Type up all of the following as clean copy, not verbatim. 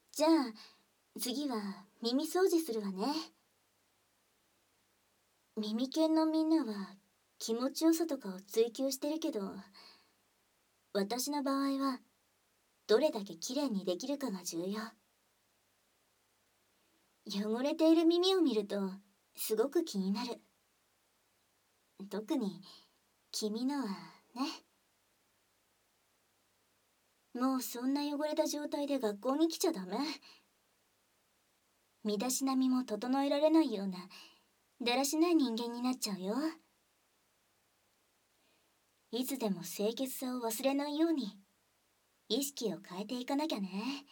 じゃあ次は耳掃除するわね。耳犬のみんなは気持ちよさとかを追求してるけど、私の場合はどれだけきれいにできるかが重要。汚れている耳を見るとすごく気になる。特に君のはね。もうそんな汚れた状態で学校に来ちゃダメ。身だしなみも整えられないようなだらしない人間になっちゃうよ。いつでも清潔さを忘れないように意識を変えていかなきゃね。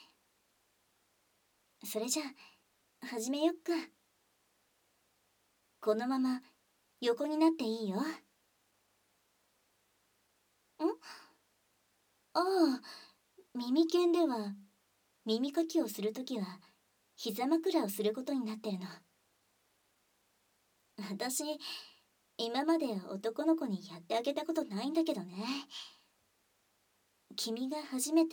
それじゃあ始めよっか。このまま横になっていいよ。ああ、耳犬では耳かきをするときは膝枕をすることになってるの。私今まで男の子にやってあげたことないんだけどね。君が初めて。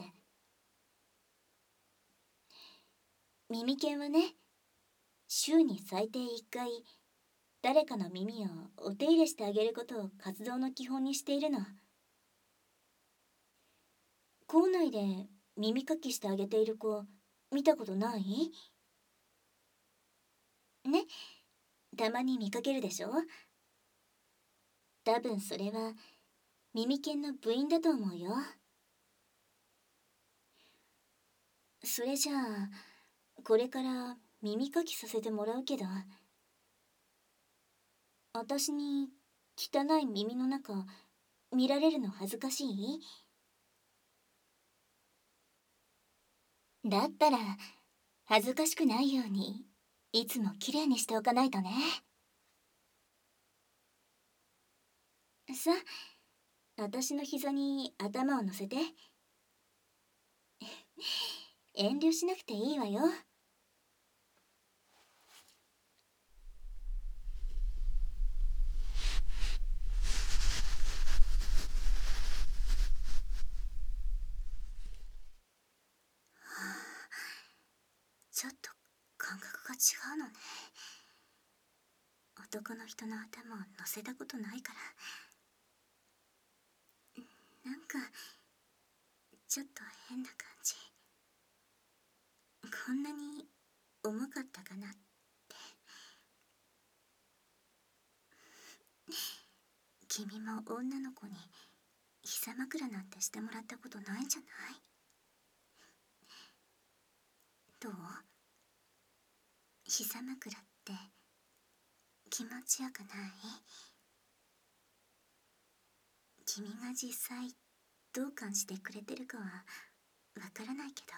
耳犬はね、週に最低1回誰かの耳をお手入れしてあげることを活動の基本にしているの。校内で耳かきしてあげている子見たことない？ね、たまに見かけるでしょ。多分それは耳犬の部員だと思うよ。それじゃあこれから耳かきさせてもらうけど、私に汚い耳の中見られるの恥ずかしい？だったら恥ずかしくないようにいつもきれいにしておかないとね。さあ、私の膝に頭を乗せて。遠慮しなくていいわよ。ちょっと感覚が違うのね。男の人の頭を乗せたことないから、なんかちょっと変な感じ。こんなに重かったかなって。君も女の子に膝枕なんてしてもらったことないんじゃない？どう？膝枕って気持ちよくない？君が実際どう感じてくれてるかはわからないけど、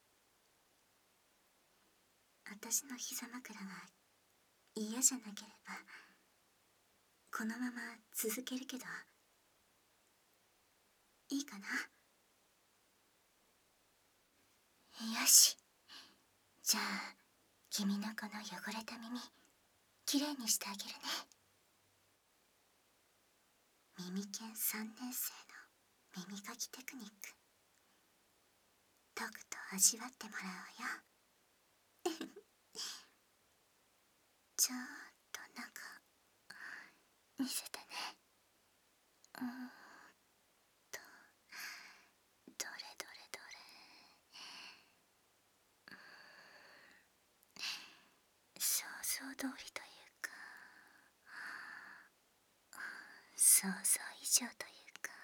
私の膝枕が嫌じゃなければこのまま続けるけどいいかな？よし、じゃあ君のこの汚れた耳きれいにしてあげるね。耳犬3年生の耳かきテクニック、とくと味わってもらおうよ。ちょっと中見せてね。とどれどれどれ、想像通りというか想像以上というか、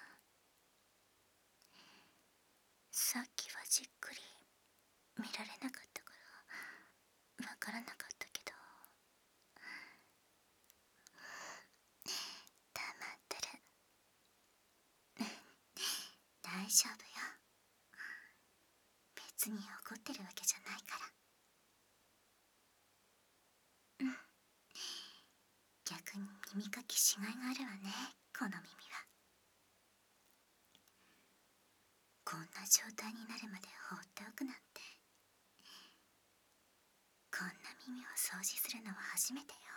さっきはじっくり見られなかったからわからなかったけど、黙ってる。大丈夫よ。別に怒ってるわけじゃないから。逆に耳かきしがいがあるわね、この耳は。こんな状態になるまで放っておくなんて。こんな耳を掃除するのは初めてよ。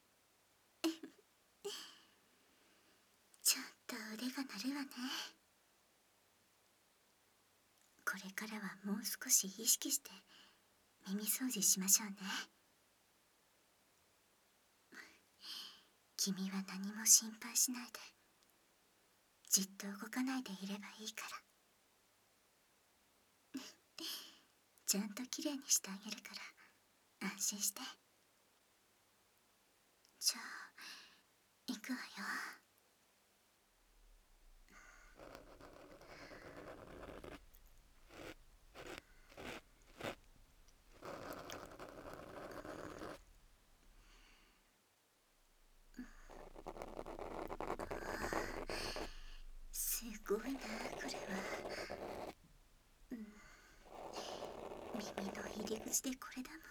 ちょっと腕が鳴るわね。これからはもう少し意識して耳掃除しましょうね。君は何も心配しないで、じっと動かないでいればいいから。ちゃんときれいにしてあげるから安心して。じゃあ行くわよ。すごいなこれは。耳の入り口でこれだもん。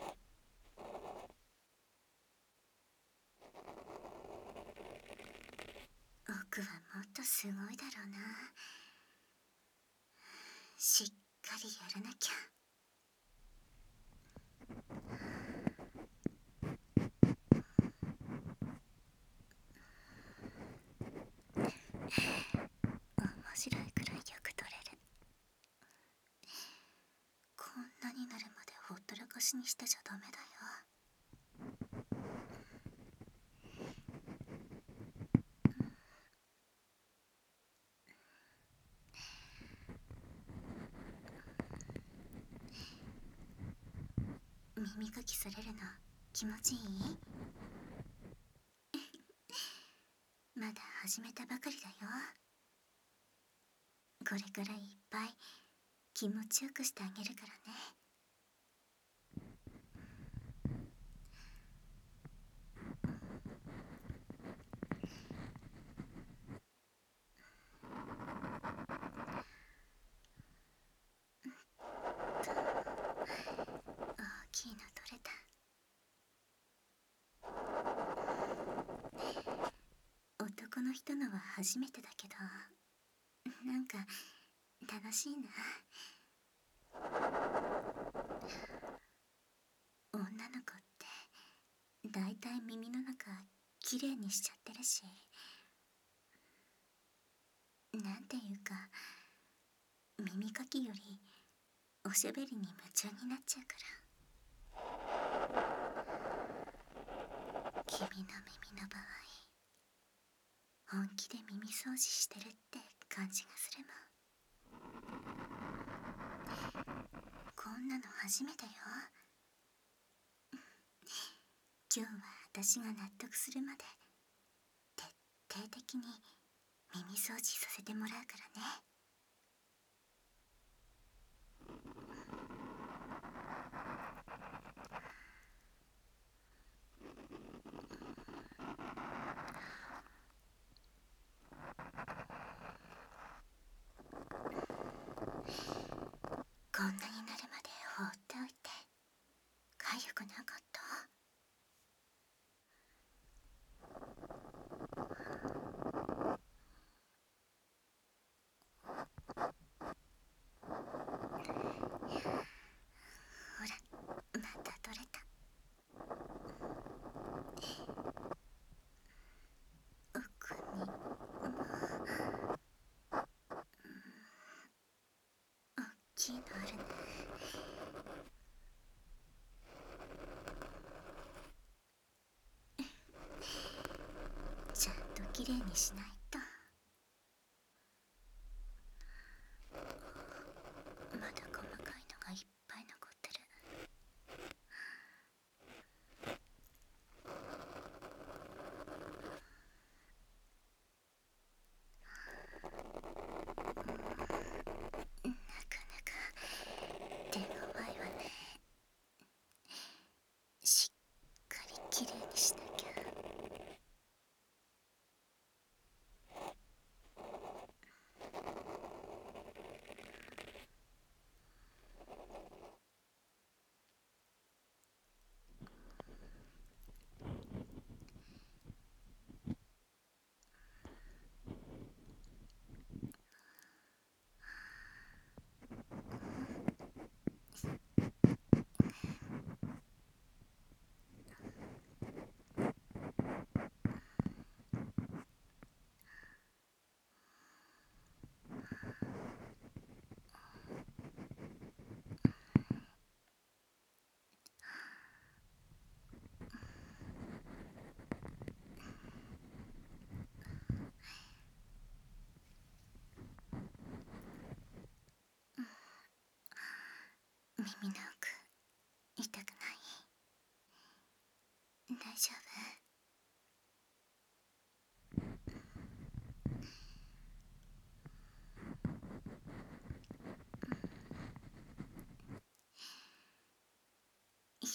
奥はもっとすごいだろうな。しっかりやらなきゃ。面白いくらいよく取れる。こんなになるまでほったらかしにしてちゃダメだよ。耳かきされるの気持ちいい？まだ始めたばかりだよ。これからいっぱい気持ちよくしてあげるからね。大きいの取れた。男の人のは初めてだけど、なんか楽しいな。女の子ってだいたい耳の中きれいにしちゃってるし、なんていうか耳かきよりおしゃべりに夢中になっちゃうから。君の耳の場合、本気で耳掃除してるって感じがするもん。こんなの初めてよ。今日は私が納得するまで徹底的に耳掃除させてもらうからね。こんなになるまで放っておいてかゆくなかった？ほら、また取れた。奥に大きいのあるね。ちゃんときれいにしないと。まだ細かいのがいっぱい残ってる。なかなか手強いわね。しっかりきれいにしなきゃ。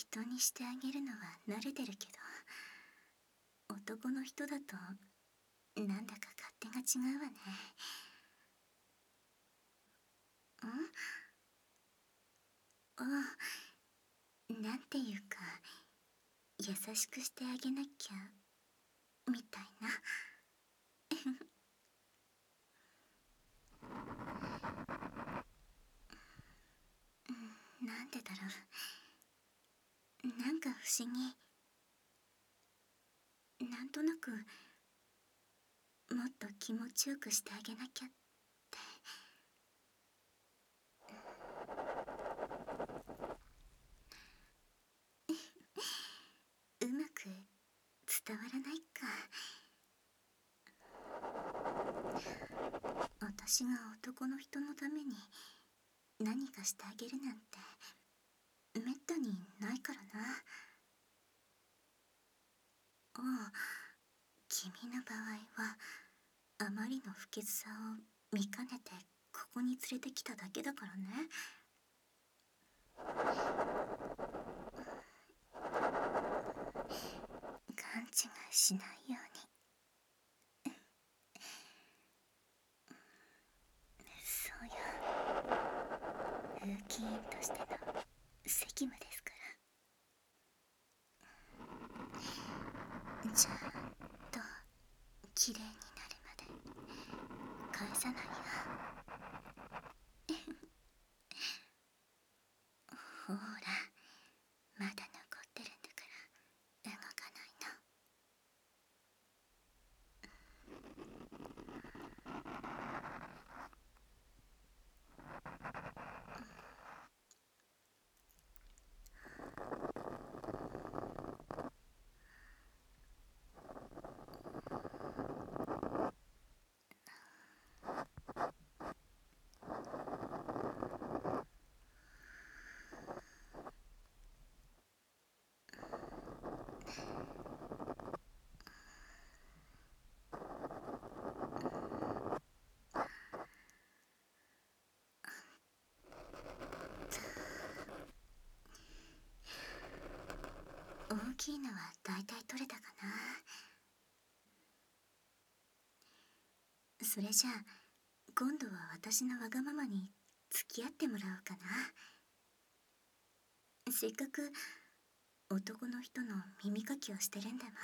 人にしてあげるのは慣れてるけど、男の人だとなんだか勝手が違うわね。あ、なんていうか、優しくしてあげなきゃみたいな。なんでだろう。なんか不思議。なんとなくもっと気持ちよくしてあげなきゃって。うまく伝わらないか。私が男の人のために何かしてあげるなんてめったにないからな。ああ、君の場合はあまりの不潔さを見かねてここに連れてきただけだからね。勘違いしないように。そうよ、風紀委員としての責務ですから。ちゃんと綺麗になるまで返さないよ。ほら、まだ残ってるんだから動かないの。大きいのはだいたい取れたかな。それじゃあ今度は私のわがままに付き合ってもらおうかな。せっかく男の人の耳かきをしてるんだもん。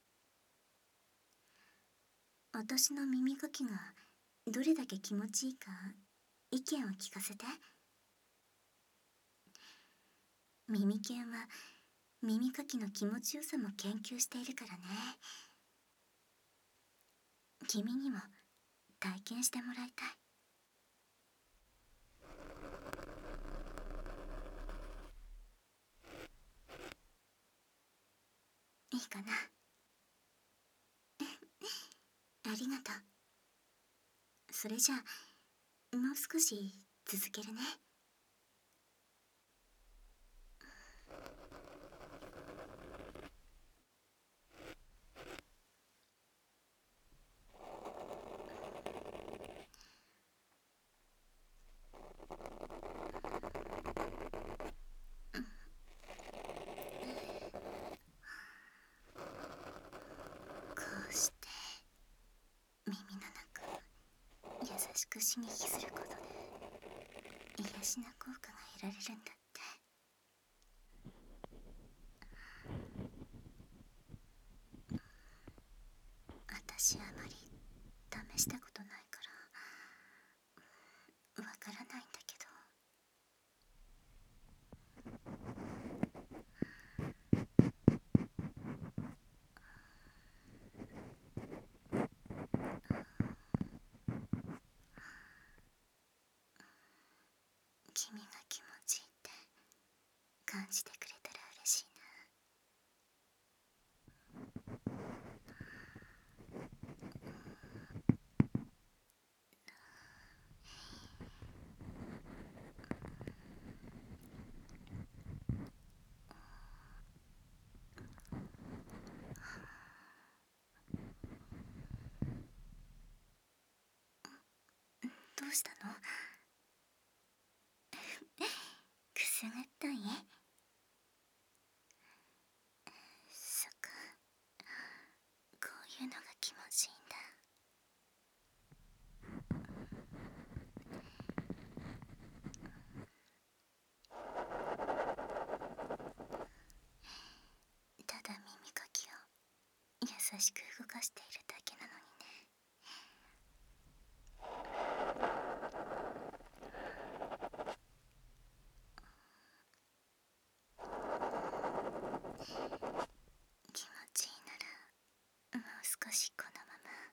私の耳かきがどれだけ気持ちいいか意見を聞かせて。耳犬は耳かきの気持ちよさも研究しているからね。君にも体験してもらいたい。いいかな。ありがとう。それじゃあもう少し続けるね。こうして耳の中を優しく刺激することで癒しな効果が得られるんだって。私あまり試したことないからわからないんだけど。君が気持ちいいって感じてくれたら嬉しいな。どうしたの？くすぐったい？ しく動かしているだけなのにね。気持ちいいならもう少しこのまま。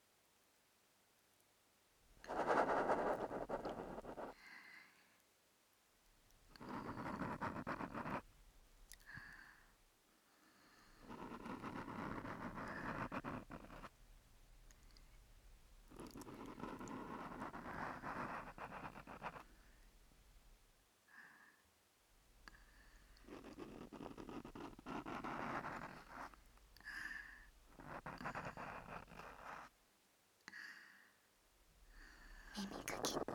耳かきって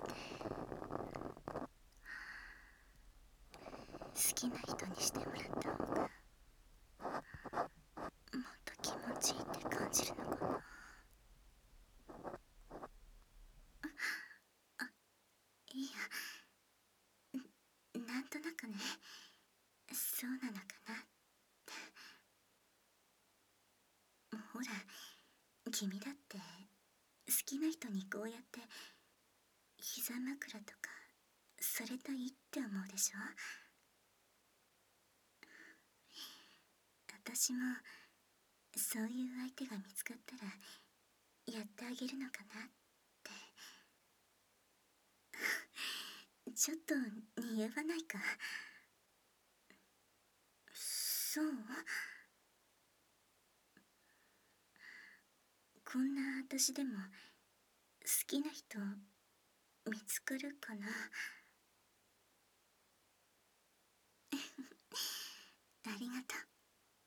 好きな人にしてもらった方がもっと気持ちいいって感じるのかな。いや、なんとなくね、そうなのかなって。ほら、君だって好きな人にこうやって膝枕とかされたいって思うでしょ。私もそういう相手が見つかったらやってあげるのかなって。ちょっと似合わないか。そう？こんな私でも好きな人見つかるかな。ありがとう。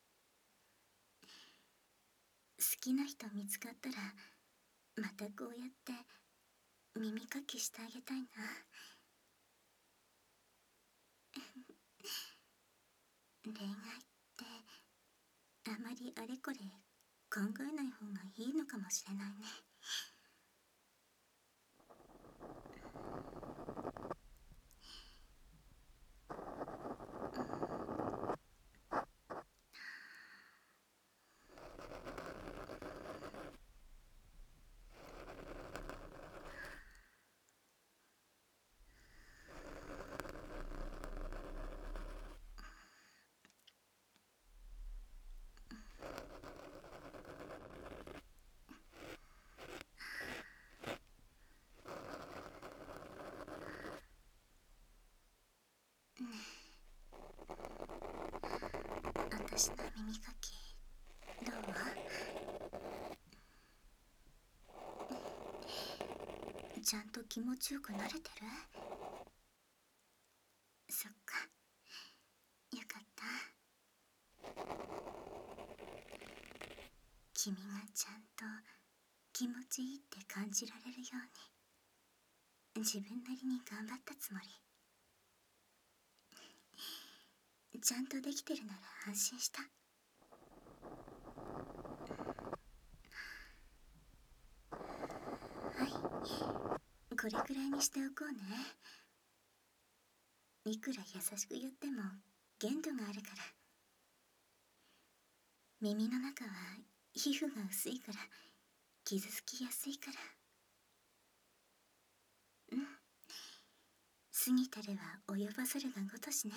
好きな人見つかったらまたこうやって耳かきしてあげたいな。恋愛ってあまりあれこれ考えない方がいいのかもしれないね。私の耳かきどう？ちゃんと気持ちよくなれてる？そっか、よかった。君がちゃんと気持ちいいって感じられるように自分なりに頑張ったつもり。ちゃんとできてるなら安心した。はい、これくらいにしておこうね。いくら優しくやっても限度があるから。耳の中は皮膚が薄いから傷つきやすいから。うん、過ぎたれは及ばざるがごとしね。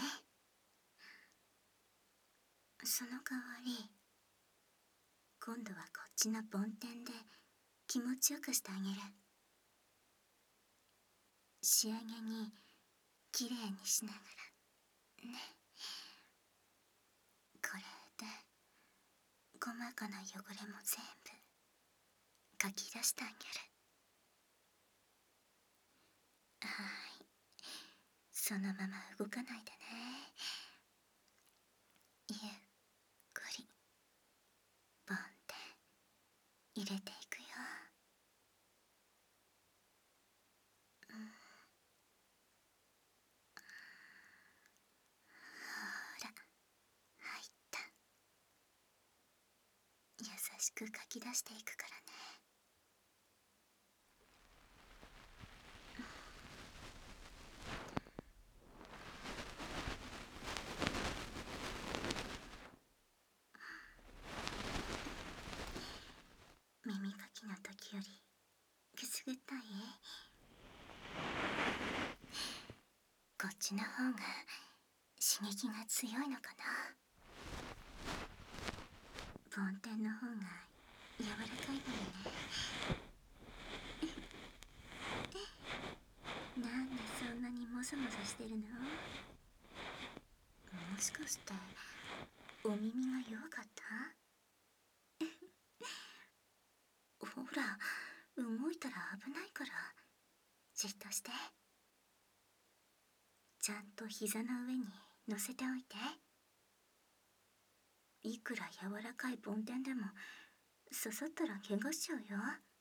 その代わり今度はこっちの梵天で気持ちよくしてあげる。仕上げにきれいにしながらね。これで細かな汚れも全部かき出してあげる。はい、そのまま動かないでね。ゆっくり梵天入れていくよ。ほら、入った。優しくかき出していくからね。 こっちの方が刺激が強いのかな。梵天の方が柔らかいのにね。なんでそんなにモザモザしてるの？もしかしてお耳が弱かった？ほら、動いたら危ないからじっとして。ちゃんと膝の上に乗せておいて。いくら柔らかい梵天でも刺さったら怪我しちゃうよ。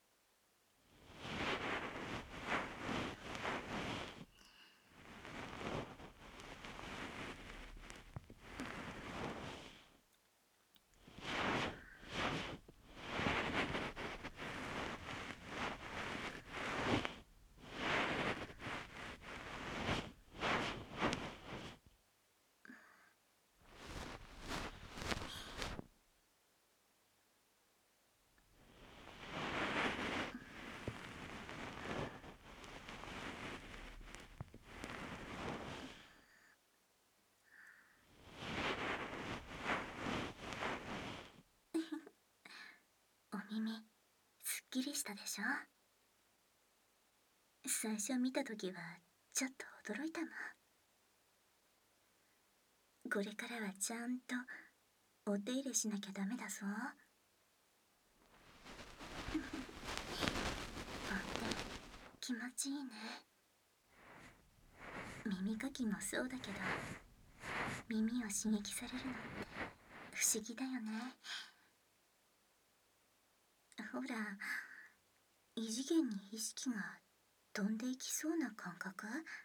お耳すっきりしたでしょ？最初見た時はちょっと驚いたもん。これからはちゃんとお手入れしなきゃダメだぞ。ほんと気持ちいいね。耳かきもそうだけど、耳を刺激されるのって不思議だよね。ほら、異次元に意識が飛んでいきそうな感覚？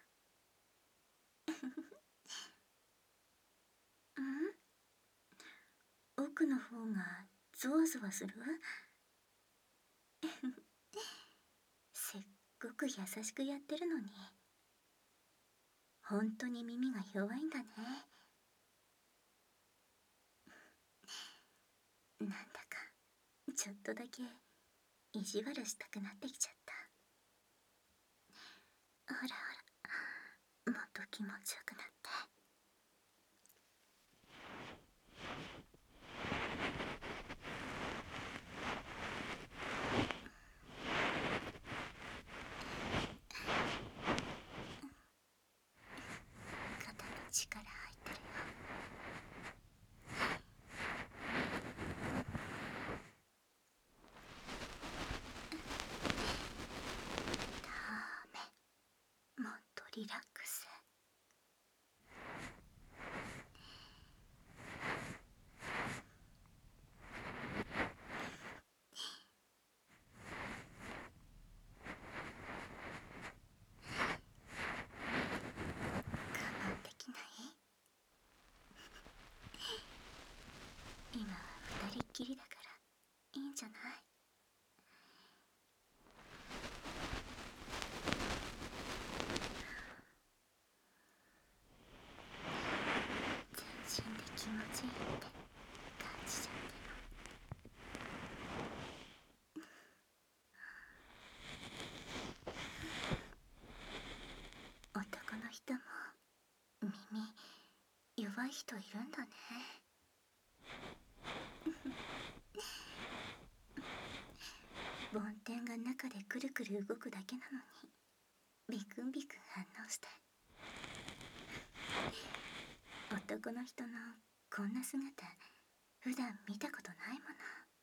奥の方がゾワゾワする？せっごく優しくやってるのに、本当に耳が弱いんだね。なんだかちょっとだけ意地悪したくなってきちゃった。ほらほら、もっと気持ちよくなって。肩に力入ってるよ。ダメ、もっとリラックス。我慢できない？今は二人っきりだからいいんじゃない？全身で気持ちいいって感じちゃってる。男の人も耳弱い人いるんだね。梵天が中でくるくる動くだけなのにビクンビクン反応して。男の人のこんな姿普段見たことないもの。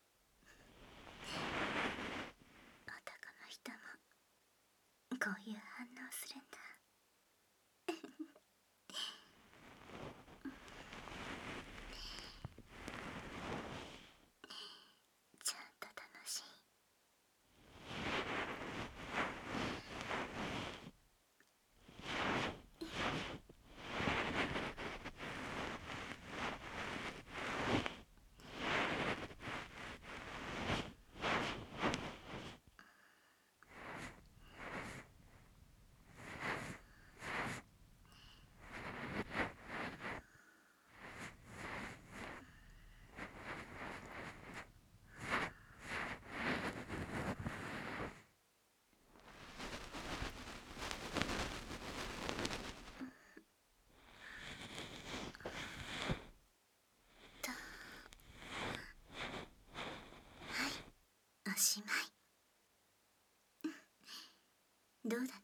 男の人もこういう反応するんだ。ちゃんと楽しい。 どうだった？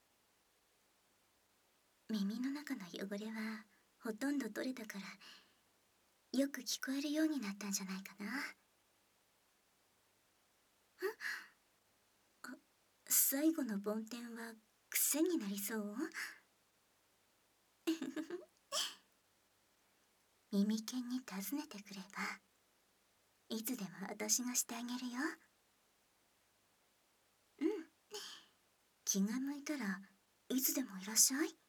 耳の中の汚れはほとんど取れたから、よく聞こえるようになったんじゃないかな。あ、最後の梵天は癖になりそう？耳犬に尋ねてくれば、いつでも私がしてあげるよ。うん、気が向いたらいつでもいらっしゃい。